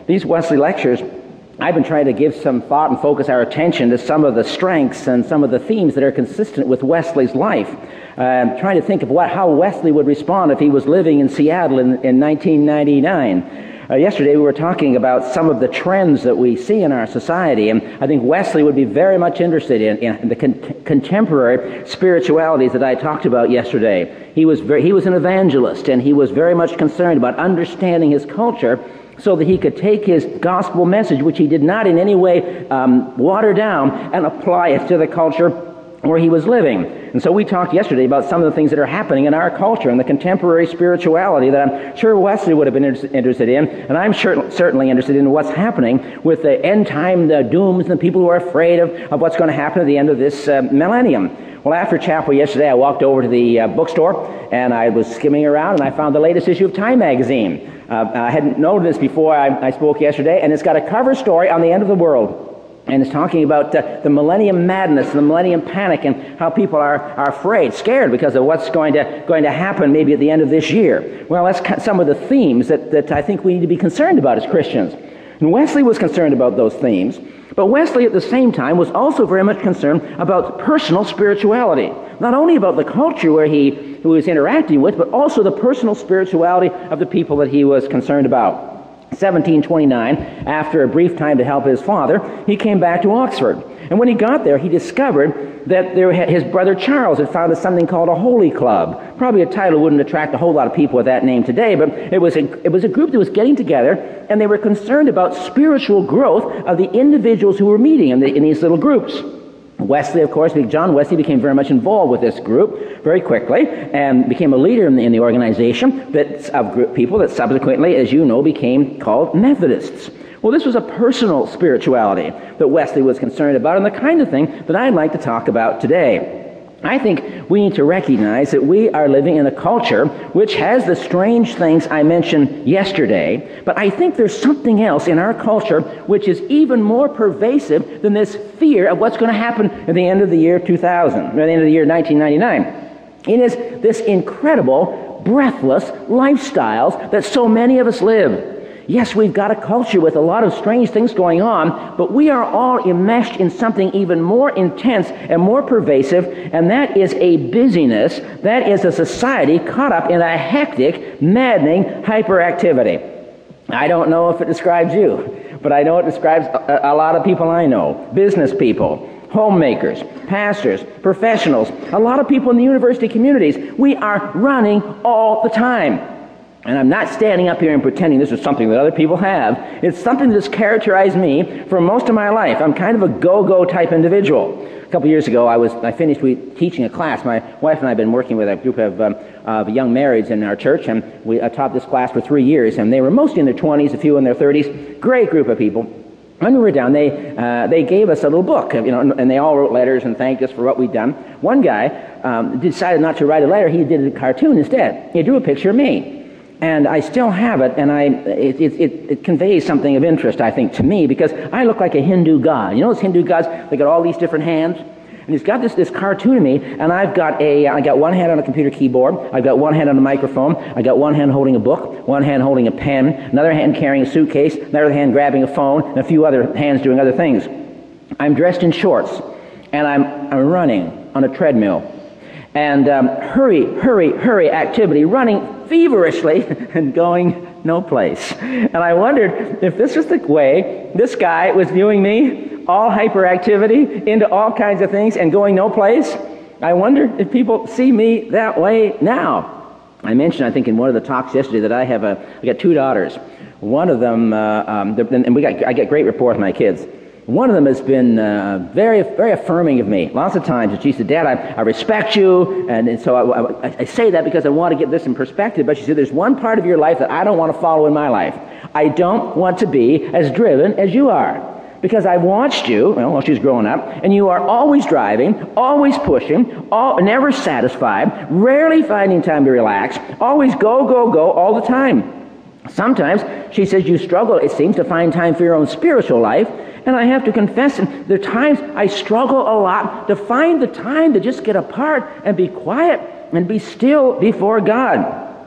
These Wesley lectures, I've been trying to give some thought and focus our attention to some of the strengths and some of the themes that are consistent with Wesley's life. Trying to think of how Wesley would respond if he was living in Seattle in 1999. Yesterday we were talking about some of the trends that we see in our society, and I think Wesley would be very much interested in the contemporary spiritualities that I talked about yesterday. He was an evangelist, and he was very much concerned about understanding his culture so that he could take his gospel message, which he did not in any way water down, and apply it to the culture where he was living. And so we talked yesterday about some of the things that are happening in our culture and the contemporary spirituality that I'm sure Wesley would have been interested in, and I'm certainly interested in what's happening with the end time, the dooms, and the people who are afraid of what's going to happen at the end of this millennium. Well, after chapel yesterday, I walked over to the bookstore, and I was skimming around, and I found the latest issue of Time magazine. I hadn't noted this before I spoke yesterday, and it's got a cover story on the end of the world. And it's talking about the millennium madness, the millennium panic, and how people are afraid, scared because of what's going to happen maybe at the end of this year. Well, that's some of the themes that I think we need to be concerned about as Christians. And Wesley was concerned about those themes, but Wesley at the same time was also very much concerned about personal spirituality. Not only about the culture who he was interacting with, but also the personal spirituality of the people that he was concerned about. 1729, after a brief time to help his father, he came back to Oxford. And when he got there, he discovered that his brother Charles had founded something called a Holy Club. Probably a title wouldn't attract a whole lot of people with that name today, but it was a group that was getting together, and they were concerned about spiritual growth of the individuals who were meeting in these little groups. Wesley, of course, John Wesley became very much involved with this group very quickly and became a leader in the organization of people that subsequently, as you know, became called Methodists. Well, this was a personal spirituality that Wesley was concerned about, and the kind of thing that I'd like to talk about today. I think we need to recognize that we are living in a culture which has the strange things I mentioned yesterday, but I think there's something else in our culture which is even more pervasive than this fear of what's going to happen at the end of the year 2000, or the end of the year 1999. It is this incredible, breathless lifestyles that so many of us live. Yes, we've got a culture with a lot of strange things going on, but we are all enmeshed in something even more intense and more pervasive, and that is a busyness, that is a society caught up in a hectic, maddening hyperactivity. I don't know if it describes you, but I know it describes a lot of people I know, business people, homemakers, pastors, professionals, a lot of people in the university communities. We are running all the time. And I'm not standing up here and pretending this is something that other people have. It's something that's characterized me for most of my life. I'm kind of a go-go type individual. A couple years ago, I finished teaching a class. My wife and I have been working with a group of young marrieds in our church, and I taught this class for 3 years, and they were mostly in their 20s, a few in their 30s. Great group of people. When we were down, they gave us a little book, and they all wrote letters and thanked us for what we'd done. One guy decided not to write a letter. He did a cartoon instead. He drew a picture of me. And I still have it, and it conveys something of interest, I think, to me, because I look like a Hindu god. You know those Hindu gods? They got all these different hands. And he's got this cartoon of me, and I got one hand on a computer keyboard, I've got one hand on a microphone, I got one hand holding a book, one hand holding a pen, another hand carrying a suitcase, another hand grabbing a phone, and a few other hands doing other things. I'm dressed in shorts, and I'm running on a treadmill. And hurry activity, running feverishly and going no place. And I wondered if this was the way this guy was viewing me, all hyperactivity, into all kinds of things and going no place. I wonder if people see me that way now. I mentioned, I think, in one of the talks yesterday that I got 2 daughters. One of them, and I get great rapport with my kids. One of them has been very, very affirming of me. Lots of times, and she said, "Dad, I respect you," and so I say that because I want to get this in perspective. But she said, "There's one part of your life that I don't want to follow in my life. I don't want to be as driven as you are, because I've watched you." Well, while she's growing up, and you are always driving, always pushing, never satisfied, rarely finding time to relax, always go all the time. Sometimes, she says, you struggle, it seems, to find time for your own spiritual life. And I have to confess, there are times I struggle a lot to find the time to just get apart and be quiet and be still before God.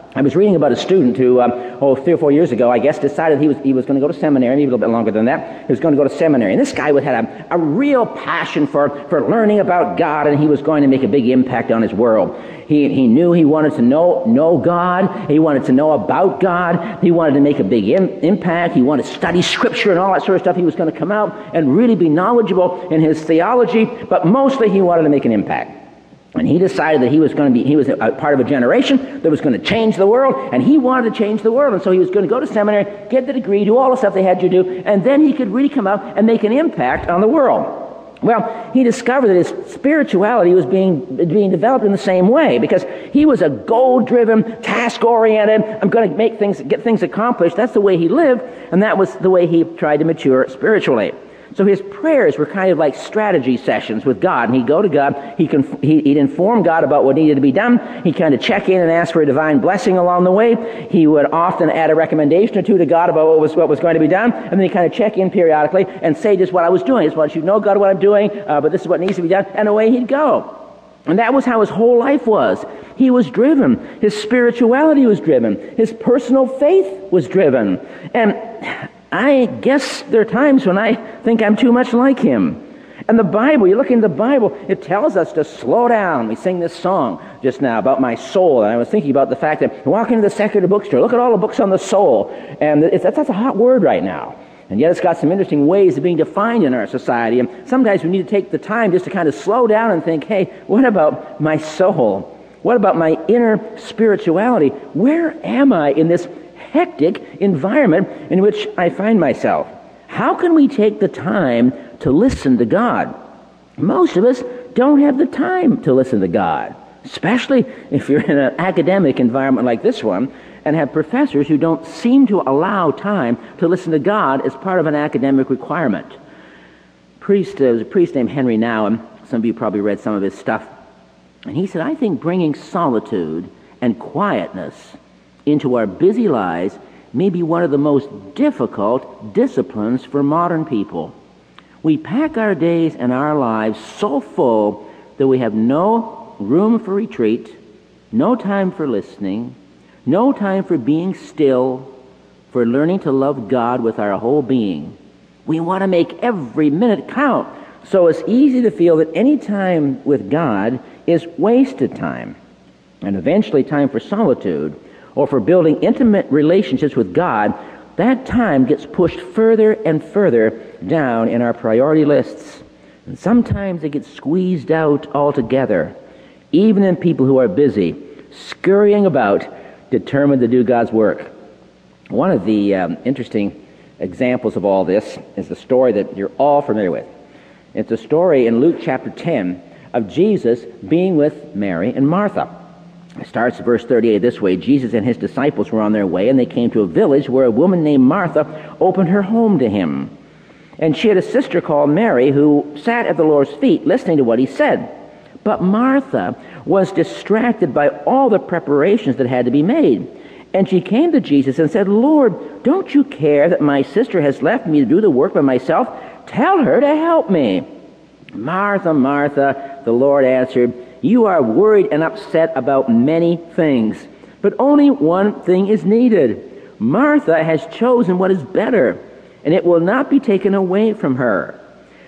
I was reading about a student who, 3 or 4 years ago, I guess, decided he was going to go to seminary, maybe a little bit longer than that. He was going to go to seminary. And this guy had a real passion for learning about God, and he was going to make a big impact on his world. He knew he wanted to know God. He wanted to know about God. He wanted to make a big impact. He wanted to study Scripture and all that sort of stuff. He was going to come out and really be knowledgeable in his theology, but mostly he wanted to make an impact. And he decided that he was a part of a generation that was going to change the world, and he wanted to change the world. And so he was going to go to seminary, get the degree, do all the stuff they had you do, and then he could really come out and make an impact on the world. Well, he discovered that his spirituality was being developed in the same way, because he was a goal-driven, task-oriented, I'm going to get things accomplished. That's the way he lived, and that was the way he tried to mature spiritually. So his prayers were kind of like strategy sessions with God. And he'd go to God, he'd inform God about what needed to be done. He'd kind of check in and ask for a divine blessing along the way. He would often add a recommendation or two to God about what was going to be done. And then he'd kind of check in periodically and say just what I was doing. I just want you to know, God, what I'm doing, but this is what needs to be done. And away he'd go. And that was how his whole life was. He was driven. His spirituality was driven. His personal faith was driven. And I guess there are times when I think I'm too much like him. And the Bible, you look in the Bible, it tells us to slow down. We sing this song just now about my soul, and I was thinking about the fact that you walk into the secular bookstore, look at all the books on the soul, and that's a hot word right now. And yet it's got some interesting ways of being defined in our society, and sometimes we need to take the time just to kind of slow down and think, hey, what about my soul? What about my inner spirituality? Where am I in this hectic environment in which I find myself? How can we take the time to listen to God? Most of us don't have the time to listen to God, especially if you're in an academic environment like this one and have professors who don't seem to allow time to listen to God as part of an academic requirement. There was a priest named Henry Nouwen. Some of you probably read some of his stuff. And he said, I think bringing solitude and quietness into our busy lives may be one of the most difficult disciplines for modern people. We pack our days and our lives so full that we have no room for retreat, no time for listening, no time for being still, for learning to love God with our whole being. We want to make every minute count, so it's easy to feel that any time with God is wasted time. And eventually time for solitude, or for building intimate relationships with God, that time gets pushed further and further down in our priority lists. And sometimes it gets squeezed out altogether, even in people who are busy, scurrying about, determined to do God's work. One of the interesting examples of all this is the story that you're all familiar with. It's a story in Luke chapter 10 of Jesus being with Mary and Martha. It starts at verse 38 this way. Jesus and his disciples were on their way, and they came to a village where a woman named Martha opened her home to him. And she had a sister called Mary who sat at the Lord's feet listening to what he said. But Martha was distracted by all the preparations that had to be made. And she came to Jesus and said, Lord, don't you care that my sister has left me to do the work by myself? Tell her to help me. Martha, Martha, the Lord answered, you are worried and upset about many things, but only one thing is needed. Martha has chosen what is better, and it will not be taken away from her.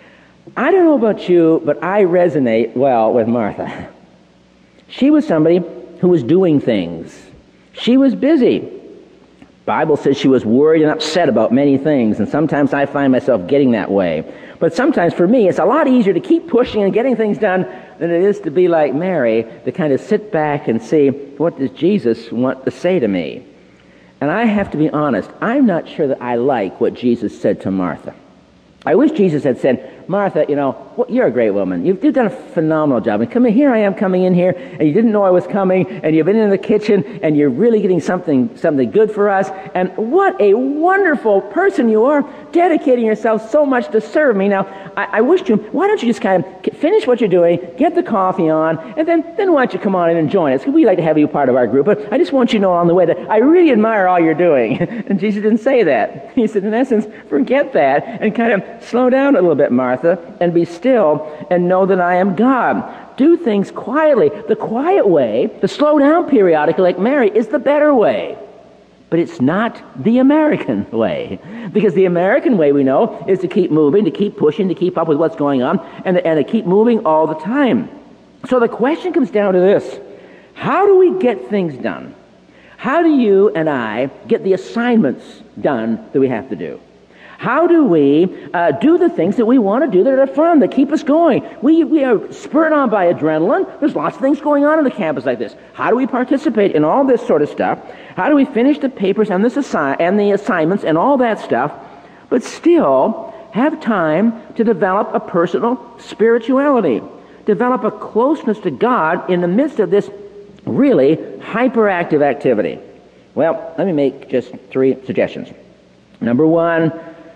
I don't know about you, but I resonate well with Martha. She was somebody who was doing things. She was busy. The Bible says she was worried and upset about many things, and sometimes I find myself getting that way. But sometimes for me, it's a lot easier to keep pushing and getting things done than it is to be like Mary, to kind of sit back and see, what does Jesus want to say to me? And I have to be honest, I'm not sure that I like what Jesus said to Martha. I wish Jesus had said, Martha, you're a great woman. You've done a phenomenal job. And here I am coming in here, and you didn't know I was coming, and you've been in the kitchen, and you're really getting something good for us. And what a wonderful person you are, dedicating yourself so much to serve me. Now, I wish you, why don't you just kind of finish what you're doing, get the coffee on, and then why don't you come on in and join us? We'd like to have you part of our group, but I just want you to know on the way that I really admire all you're doing. And Jesus didn't say that. He said, in essence, forget that, and kind of slow down a little bit, Martha. Martha, and be still and know that I am God. Do things quietly. The quiet way, to slow down periodically like Mary, is the better way. But it's not the American way. Because the American way, we know, is to keep moving, to keep pushing, to keep up with what's going on, and to keep moving all the time. So the question comes down to this. How do we get things done? How do you and I get the assignments done that we have to do? How do we do the things that we want to do that are fun, that keep us going? We are spurred on by adrenaline. There's lots of things going on the campus like this. How do we participate in all this sort of stuff? How do we finish the papers and the assignments and all that stuff, but still have time to develop a personal spirituality, develop a closeness to God in the midst of this really hyperactive activity? Well, let me make just 3 suggestions. Number 1,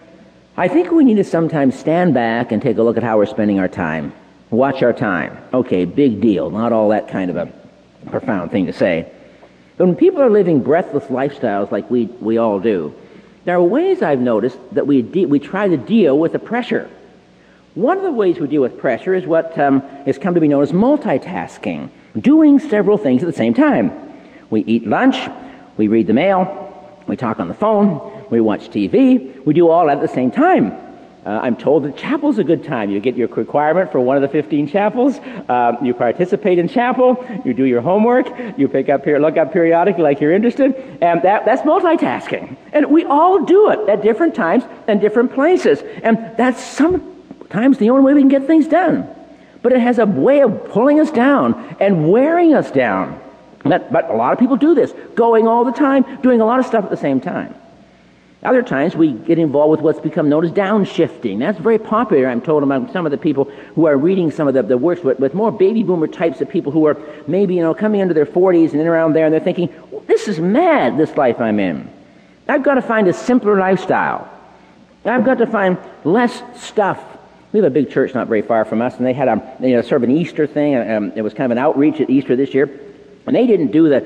I think we need to sometimes stand back and take a look at how we're spending our time. Watch our time. Okay, big deal. Not all that kind of a profound thing to say. But when people are living breathless lifestyles like we all do, there are ways I've noticed that we try to deal with the pressure. One of the ways we deal with pressure is what has come to be known as multitasking, doing several things at the same time. We eat lunch, we read the mail, we talk on the phone, we watch TV, we do all that at the same time. I'm told that chapel's a good time. You get your requirement for one of the 15 chapels, you participate in chapel, you do your homework, you look up periodically like you're interested, and that's multitasking. And we all do it at different times and different places. And that's sometimes the only way we can get things done. But it has a way of pulling us down and wearing us down. But a lot of people do this, going all the time, doing a lot of stuff at the same time. Other times we get involved with what's become known as downshifting. That's very popular, I'm told, among some of the people who are reading some of the works with more baby boomer types of people who are maybe, coming into their 40s and in around there, and they're thinking, this is mad, this life I'm in. I've got to find a simpler lifestyle. I've got to find less stuff. We have a big church not very far from us, and they had sort of an Easter thing. It was kind of an outreach at Easter this year. And they didn't do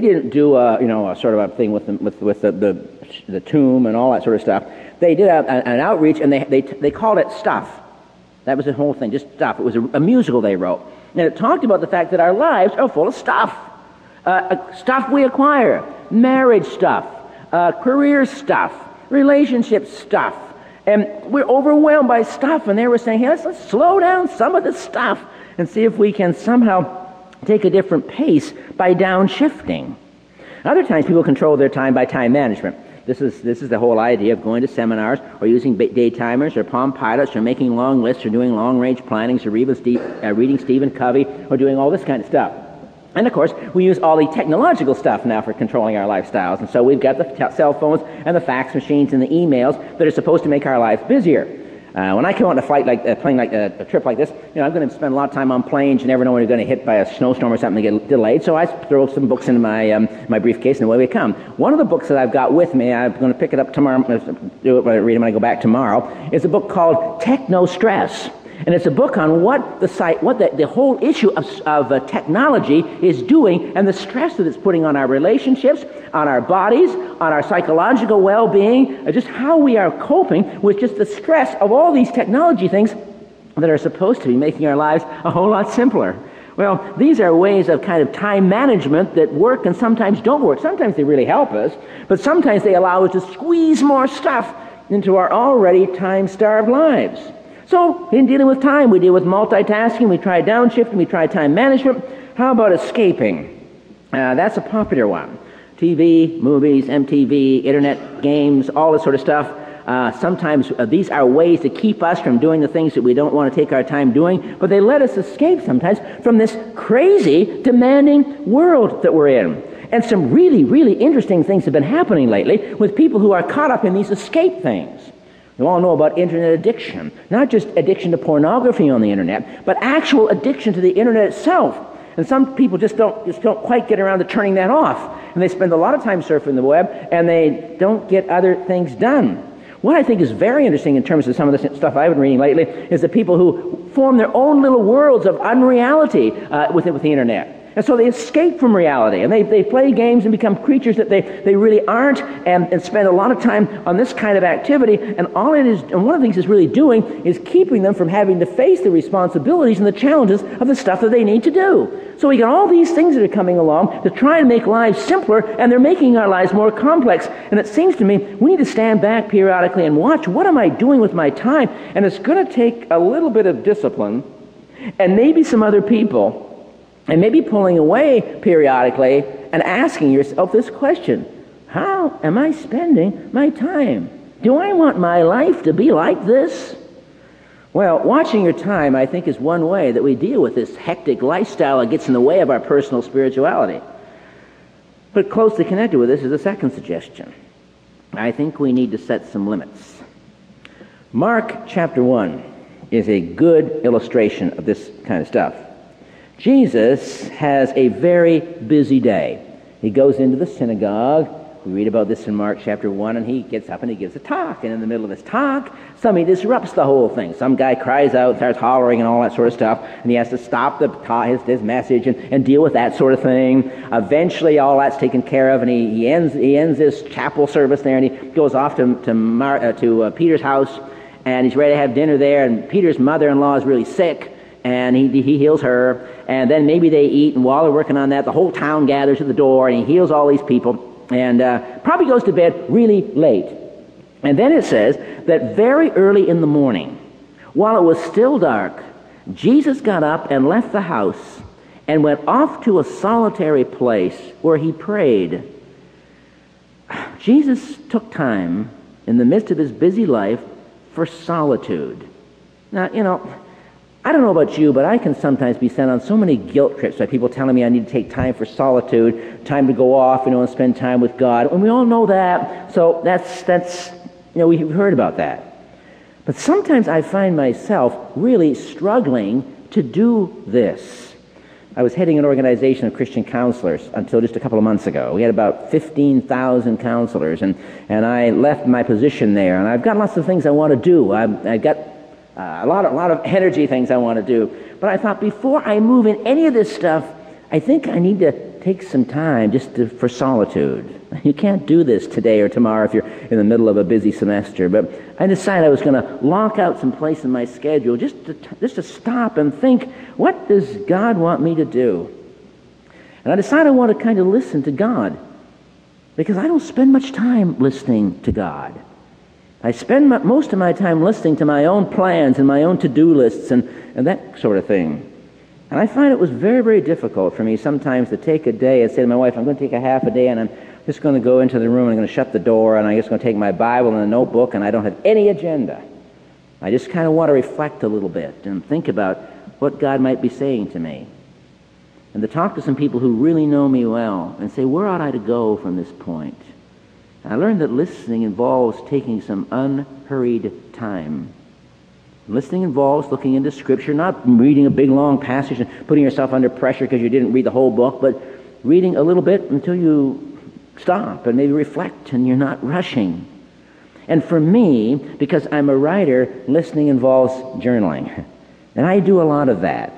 a sort of a thing with the tomb and all that sort of stuff. They did an outreach, and they called it Stuff. That was the whole thing, just stuff. It was a musical they wrote. And it talked about the fact that our lives are full of stuff. Stuff we acquire, marriage stuff, career stuff, relationship stuff. And we're overwhelmed by stuff. And they were saying, hey, let's slow down some of this stuff and see if we can somehow take a different pace by downshifting. Other times people control their time by time management. This is the whole idea of going to seminars or using day timers or Palm Pilots or making long lists or doing long-range planning or reading Stephen Covey or doing all this kind of stuff. And of course, we use all the technological stuff now for controlling our lifestyles. And so we've got the cell phones and the fax machines and the emails that are supposed to make our lives busier. When I come on a flight a trip like this, I'm going to spend a lot of time on planes. You never know when you're going to hit by a snowstorm or something and get delayed. So I throw some books in my briefcase, and away we come. One of the books that I've got with me, I'm going to pick it up tomorrow, read it when I go back tomorrow, is a book called Techno Stress. And it's a book on what the whole issue of technology is doing and the stress that it's putting on our relationships, on our bodies, on our psychological well-being, just how we are coping with just the stress of all these technology things that are supposed to be making our lives a whole lot simpler. Well, these are ways of kind of time management that work and sometimes don't work. Sometimes they really help us, but sometimes they allow us to squeeze more stuff into our already time-starved lives. So, in dealing with time, we deal with multitasking, we try downshifting, we try time management. How about escaping? That's a popular one. TV, movies, MTV, internet, games, all this sort of stuff. Sometimes these are ways to keep us from doing the things that we don't want to take our time doing, but they let us escape sometimes from this crazy, demanding world that we're in. And some really, really interesting things have been happening lately with people who are caught up in these escape things. You all know about internet addiction. Not just addiction to pornography on the internet, but actual addiction to the internet itself. And some people just don't quite get around to turning that off. And they spend a lot of time surfing the web, and they don't get other things done. What I think is very interesting in terms of some of the stuff I've been reading lately is the people who form their own little worlds of unreality with the internet. And so they escape from reality, and they play games and become creatures that they really aren't, and spend a lot of time on this kind of activity. And all it is, and one of the things it's really doing is keeping them from having to face the responsibilities and the challenges of the stuff that they need to do. So we got all these things that are coming along to try and make lives simpler, and they're making our lives more complex. And it seems to me we need to stand back periodically and watch, what am I doing with my time? And it's going to take a little bit of discipline, and maybe some other people, and maybe pulling away periodically and asking yourself this question: how am I spending my time? Do I want my life to be like this? Well, watching your time, I think, is one way that we deal with this hectic lifestyle that gets in the way of our personal spirituality. But closely connected with this is a second suggestion. I think we need to set some limits. Mark chapter 1 is a good illustration of this kind of stuff. Jesus has a very busy day. He goes into the synagogue. We read about this in Mark chapter 1, and he gets up and he gives a talk. And in the middle of his talk, somebody disrupts the whole thing. Some guy cries out, starts hollering and all that sort of stuff, and he has to stop his message and deal with that sort of thing. Eventually, all that's taken care of, and he ends his chapel service there, and he goes off to Peter's house, and he's ready to have dinner there, and Peter's mother-in-law is really sick, and he heals her, and then maybe they eat, and while they're working on that, the whole town gathers at the door, and he heals all these people, and probably goes to bed really late. And then it says that very early in the morning, while it was still dark, Jesus got up and left the house and went off to a solitary place where he prayed. Jesus took time in the midst of his busy life for solitude. Now, I don't know about you, but I can sometimes be sent on so many guilt trips by people telling me I need to take time for solitude, time to go off, and spend time with God. And we all know that, so that's we've heard about that. But sometimes I find myself really struggling to do this. I was heading an organization of Christian counselors until just a couple of months ago. We had about 15,000 counselors, and I left my position there, and I've got lots of things I want to do. I've got a lot of energy things I want to do. But I thought, before I move in any of this stuff, I think I need to take some time for solitude. You can't do this today or tomorrow if you're in the middle of a busy semester. But I decided I was going to lock out some place in my schedule just to stop and think, what does God want me to do? And I decided I want to kind of listen to God, because I don't spend much time listening to God. I spend most of my time listening to my own plans and my own to-do lists and that sort of thing. And I find it was very, very difficult for me sometimes to take a day and say to my wife, I'm going to take a half a day, and I'm just going to go into the room and I'm going to shut the door, and I'm just going to take my Bible and a notebook, and I don't have any agenda. I just kind of want to reflect a little bit and think about what God might be saying to me. And to talk to some people who really know me well and say, where ought I to go from this point? I learned that listening involves taking some unhurried time. Listening involves looking into Scripture, not reading a big long passage and putting yourself under pressure because you didn't read the whole book, but reading a little bit until you stop and maybe reflect and you're not rushing. And for me, because I'm a writer, listening involves journaling. And I do a lot of that.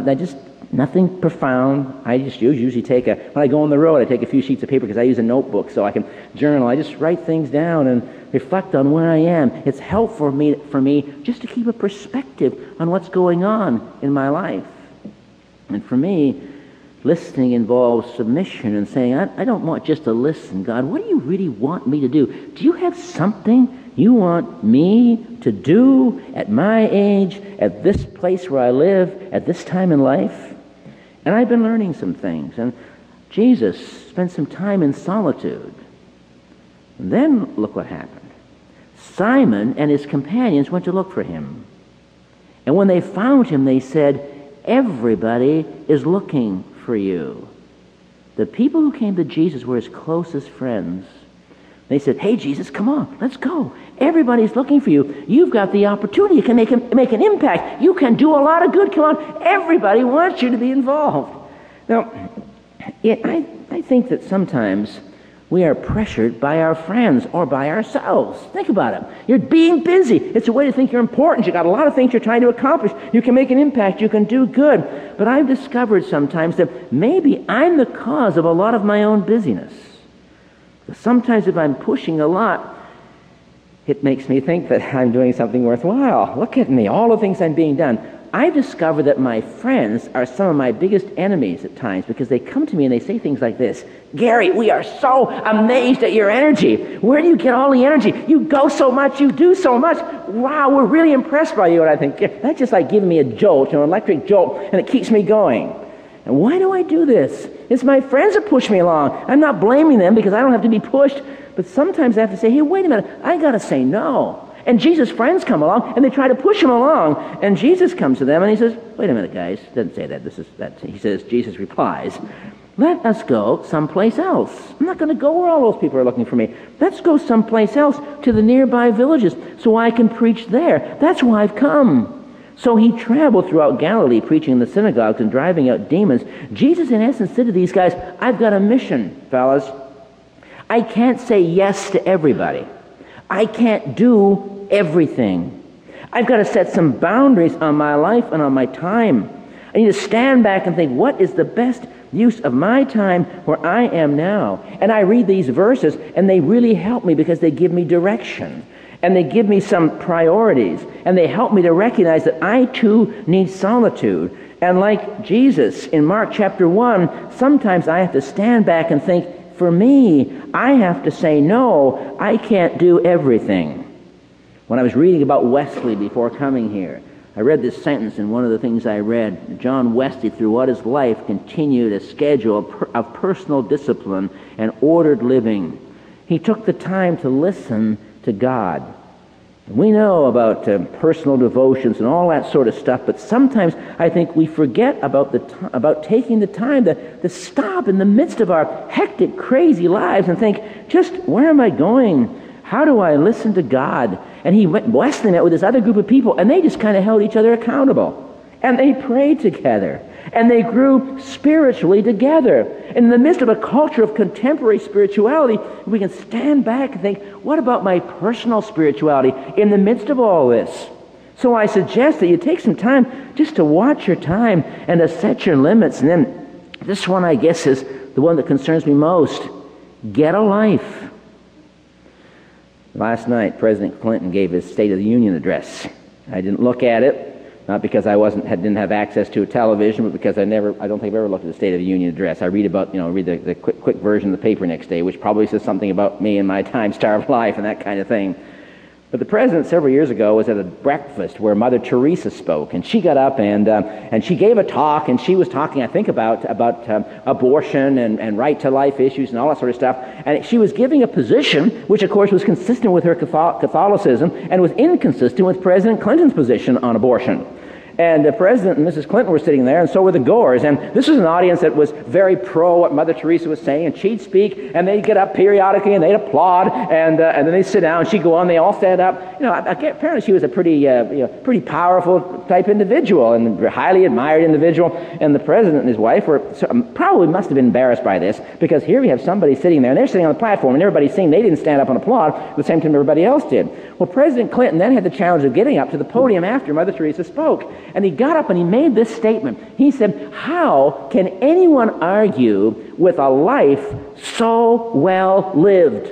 Nothing profound. I just usually when I go on the road, I take a few sheets of paper because I use a notebook so I can journal. I just write things down and reflect on where I am. It's helpful for me just to keep a perspective on what's going on in my life. And for me, listening involves submission and saying, I don't want just to listen. God, what do you really want me to do? Do you have something you want me to do at my age, at this place where I live, at this time in life? And I've been learning some things. And Jesus spent some time in solitude. And then look what happened. Simon and his companions went to look for him. And when they found him, they said, everybody is looking for you. The people who came to Jesus were his closest friends. They said, hey, Jesus, come on, let's go. Everybody's looking for you. You've got the opportunity. You can make an impact. You can do a lot of good. Come on. Everybody wants you to be involved. Now, I think that sometimes We are pressured by our friends or by ourselves. Think about it. You're being busy. It's a way to think you're important. You've got a lot of things you're trying to accomplish. You can make an impact. You can do good. But I've discovered sometimes that maybe I'm the cause of a lot of my own busyness. Sometimes if I'm pushing a lot, it makes me think that I'm doing something worthwhile. Look at me, all the things I'm being done. I've discovered that my friends are some of my biggest enemies at times because they come to me and they say things like this: Gary, we are so amazed at your energy. Where do you get all the energy? You go so much, you do so much. Wow, we're really impressed by you. And I think, that's just like giving me a jolt, an electric jolt, and it keeps me going. And why do I do this? It's my friends that push me along. I'm not blaming them because I don't have to be pushed, but sometimes I have to say, hey, wait a minute, I got to say no. And Jesus' friends come along, and they try to push him along. And Jesus comes to them, and he says, wait a minute, guys. Doesn't say that. He says, Jesus replies, let us go someplace else. I'm not going to go where all those people are looking for me. Let's go someplace else to the nearby villages so I can preach there. That's why I've come. So he traveled throughout Galilee, preaching in the synagogues and driving out demons. Jesus, in essence, said to these guys, I've got a mission, fellas. I can't say yes to everybody. I can't do everything. I've got to set some boundaries on my life and on my time. I need to stand back and think, what is the best use of my time where I am now? And I read these verses, and they really help me because they give me direction. And they give me some priorities. And they help me to recognize that I too need solitude. And like Jesus in Mark chapter 1, sometimes I have to stand back and think, for me, I have to say, no, I can't do everything. When I was reading about Wesley before coming here, I read this sentence in one of the things I read. John Wesley, throughout his life, continued a schedule of personal discipline and ordered living. He took the time to listen to God. We know about personal devotions and all that sort of stuff, but sometimes I think we forget about taking the time to stop in the midst of our hectic, crazy lives and think, just where am I going? How do I listen to God? And Wesley met with this other group of people, and they just kind of held each other accountable. And they prayed together. And they grew spiritually together. And in the midst of a culture of contemporary spirituality, we can stand back and think, what about my personal spirituality in the midst of all this? So I suggest that you take some time just to watch your time and to set your limits. And then this one, I guess, is the one that concerns me most. Get a life. Last night, President Clinton gave his State of the Union address. I didn't look at it. Not because I didn't have access to a television, but because I don't think I've ever looked at the State of the Union address. I read the quick version of the paper next day, which probably says something about me and my time-starved life and that kind of thing. But the president several years ago was at a breakfast where Mother Teresa spoke, and she got up and she gave a talk, and she was talking, I think, about abortion and right-to-life issues and all that sort of stuff. And she was giving a position which, of course, was consistent with her Catholicism and was inconsistent with President Clinton's position on abortion. And the President and Mrs. Clinton were sitting there, and so were the Gores. And this was an audience that was very pro what Mother Teresa was saying. And she'd speak, and they'd get up periodically, and they'd applaud, and then they'd sit down, and she'd go on, they all stand up. Apparently she was a pretty powerful type individual, and a highly admired individual. And the President and his wife probably must have been embarrassed by this, because here we have somebody sitting there, and they're sitting on the platform, and everybody's saying they didn't stand up and applaud at the same time everybody else did. Well, President Clinton then had the challenge of getting up to the podium after Mother Teresa spoke. And he got up and he made this statement. He said, how can anyone argue with a life so well lived?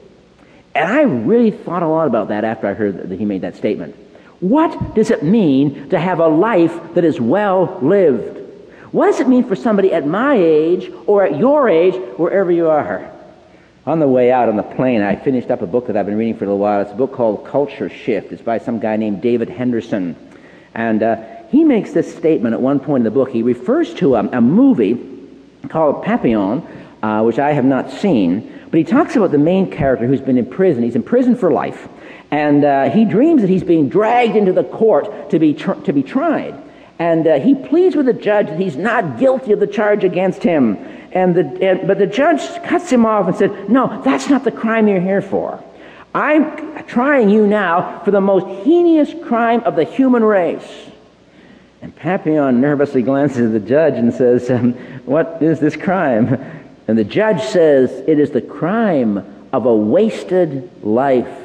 And I really thought a lot about that after I heard that he made that statement. What does it mean to have a life that is well lived? What does it mean for somebody at my age or at your age, wherever you are? On the way out on the plane, I finished up a book that I've been reading for a little while. It's a book called Culture Shift. It's by some guy named David Henderson. And he makes this statement at one point in the book. He refers to a movie called Papillon, which I have not seen. But he talks about the main character who's been in prison. He's in prison for life. And he dreams that he's being dragged into the court to be tried. And he pleads with the judge that he's not guilty of the charge against him. But the judge cuts him off and said, no, that's not the crime you're here for. I'm trying you now for the most heinous crime of the human race. And Papillon nervously glances at the judge and says, what is this crime? And the judge says it is the crime of a wasted life.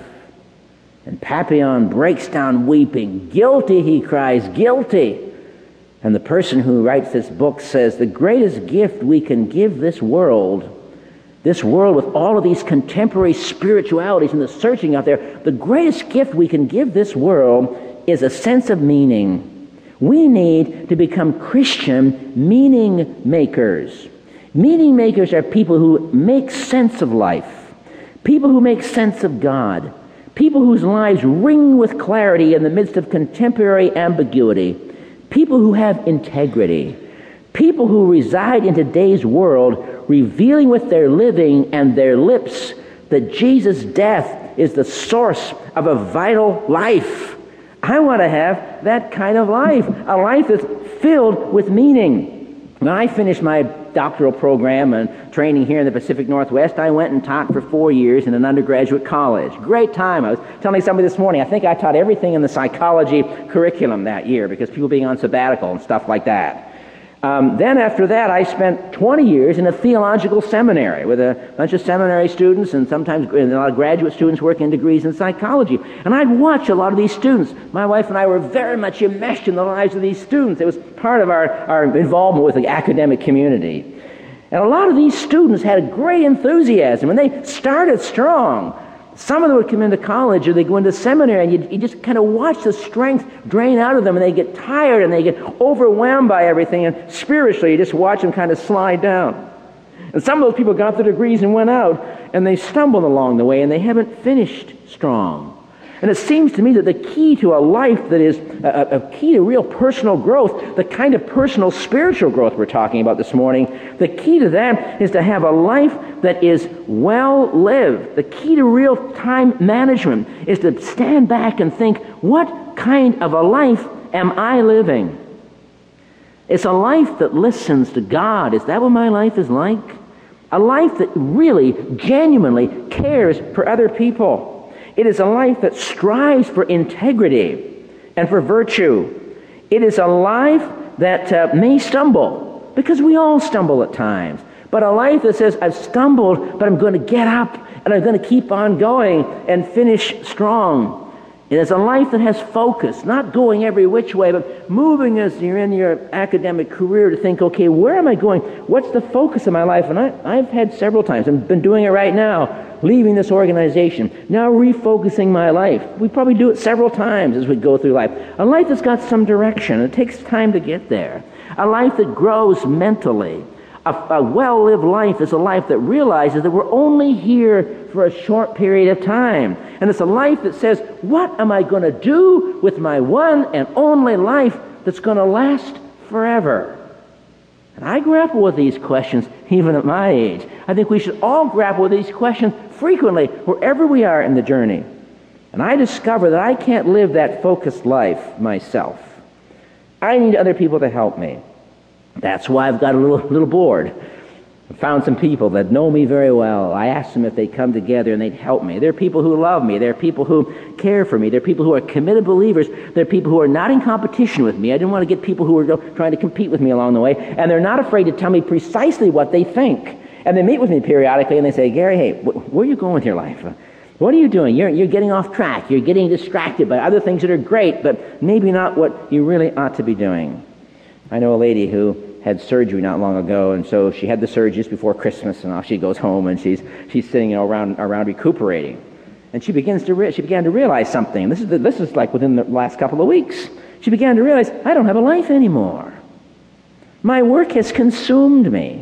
And Papillon breaks down weeping. Guilty, he cries, guilty. And the person who writes this book says the greatest gift we can give this world with all of these contemporary spiritualities and the searching out there, the greatest gift we can give this world is a sense of meaning. We need to become Christian meaning makers. Meaning makers are people who make sense of life, people who make sense of God, people whose lives ring with clarity in the midst of contemporary ambiguity, people who have integrity, people who reside in today's world revealing with their living and their lips that Jesus' death is the source of a vital life. I want to have that kind of life, a life that's filled with meaning. When I finished my doctoral program and training here in the Pacific Northwest, I went and taught for 4 years in an undergraduate college. Great time. I was telling somebody this morning, I think I taught everything in the psychology curriculum that year because people being on sabbatical and stuff like that. Then after that, I spent 20 years in a theological seminary with a bunch of seminary students and sometimes a lot of graduate students working degrees in psychology. And I'd watch a lot of these students. My wife and I were very much enmeshed in the lives of these students. It was part of our involvement with the academic community. And a lot of these students had a great enthusiasm, and they started strong. Some of them would come into college or they go into seminary, and you just kind of watch the strength drain out of them, and they get tired and they get overwhelmed by everything, and spiritually you just watch them kind of slide down. And some of those people got their degrees and went out, and they stumbled along the way, and they haven't finished strong. And it seems to me that the key to a life that is a key to real personal growth, the kind of personal spiritual growth we're talking about this morning, the key to that is to have a life that is well lived. The key to real time management is to stand back and think, what kind of a life am I living? It's a life that listens to God. Is that what my life is like? A life that really, genuinely cares for other people. It is a life that strives for integrity and for virtue. It is a life that may stumble, because we all stumble at times. But a life that says, I've stumbled, but I'm going to get up, and I'm going to keep on going and finish strong. It is a life that has focus, not going every which way, but moving as you're in your academic career to think, okay, where am I going? What's the focus of my life? And I've had several times, I've been doing it right now, leaving this organization, now refocusing my life. We probably do it several times as we go through life. A life that's got some direction. It takes time to get there. A life that grows mentally. A well-lived life is a life that realizes that we're only here for a short period of time. And it's a life that says, what am I going to do with my one and only life that's going to last forever? And I grapple with these questions even at my age. I think we should all grapple with these questions frequently, wherever we are in the journey. And I discover that I can't live that focused life myself. I need other people to help me. That's why I've got a little board. I found some people that know me very well. I asked them if they'd come together and they'd help me. They're people who love me. They're people who care for me. They're people who are committed believers. They're people who are not in competition with me. I didn't want to get people who are trying to compete with me along the way. And they're not afraid to tell me precisely what they think. And they meet with me periodically and they say, Gary, hey, where are you going with your life? What are you doing? You're getting off track. You're getting distracted by other things that are great, but maybe not what you really ought to be doing. I know a lady who had surgery not long ago, and so she had the surgery just before Christmas, and off she goes home, and she's sitting around recuperating, and she began to realize something. This is like within the last couple of weeks. She began to realize, I don't have a life anymore. My work has consumed me.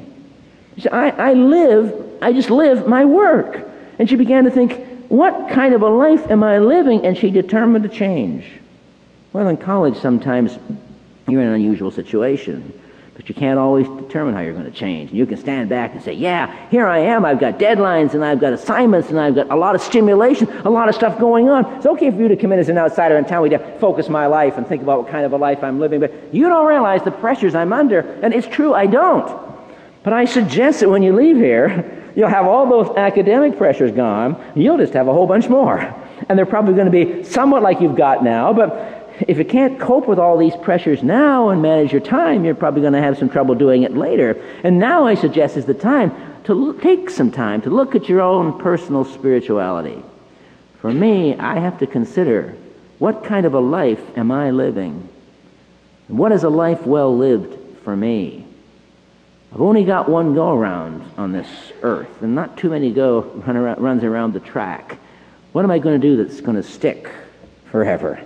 I just live my work. And she began to think, what kind of a life am I living? And she determined to change. Well, in college sometimes you're in an unusual situation, but you can't always determine how you're going to change. And you can stand back and say, yeah, here I am. I've got deadlines, and I've got assignments, and I've got a lot of stimulation, a lot of stuff going on. It's okay for you to come in as an outsider and tell me to focus my life and think about what kind of a life I'm living, but you don't realize the pressures I'm under. And it's true, I don't. But I suggest that when you leave here, you'll have all those academic pressures gone. You'll just have a whole bunch more. And they're probably going to be somewhat like you've got now, but if you can't cope with all these pressures now and manage your time, you're probably going to have some trouble doing it later. And now I suggest is the time to take some time to look at your own personal spirituality. For me, I have to consider, what kind of a life am I living? What is a life well lived for me? I've only got one go-around on this earth, and not too many runs around the track. What am I going to do that's going to stick forever?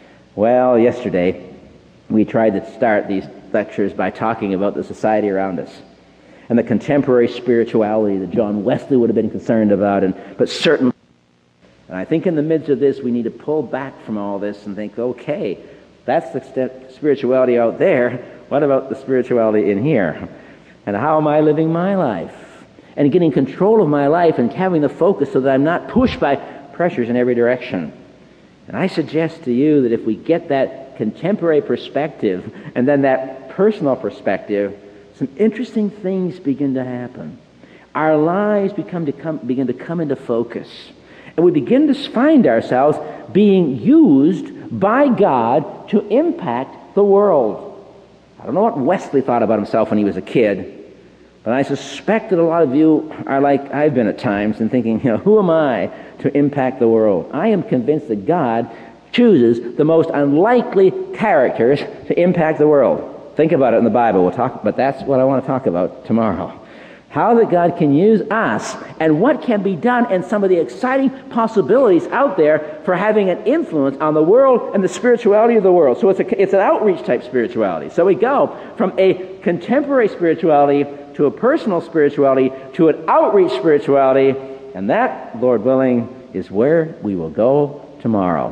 Well, yesterday, we tried to start these lectures by talking about the society around us and the contemporary spirituality that John Wesley would have been concerned about, but certainly. And I think in the midst of this, we need to pull back from all this and think, okay, that's the spirituality out there. What about the spirituality in here? And how am I living my life? And getting control of my life and having the focus so that I'm not pushed by pressures in every direction. And I suggest to you that if we get that contemporary perspective and then that personal perspective, some interesting things begin to happen. Our lives begin to come into focus. And we begin to find ourselves being used by God to impact the world. I don't know what Wesley thought about himself when he was a kid, but I suspect that a lot of you are like I've been at times and thinking, who am I to impact the world? I am convinced that God chooses the most unlikely characters to impact the world. Think about it in the Bible. But that's what I want to talk about tomorrow. How that God can use us and what can be done and some of the exciting possibilities out there for having an influence on the world and the spirituality of the world. So it's an outreach type spirituality. So we go from a contemporary spirituality to a personal spirituality to an outreach spirituality, and that, Lord willing, is where we will go tomorrow.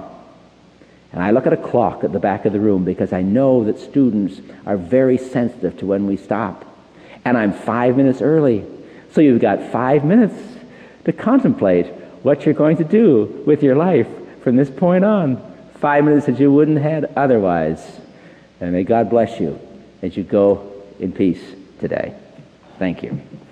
And I look at a clock at the back of the room because I know that students are very sensitive to when we stop. And I'm 5 minutes early. So you've got 5 minutes to contemplate what you're going to do with your life from this point on. 5 minutes that you wouldn't have had otherwise. And may God bless you as you go in peace today. Thank you.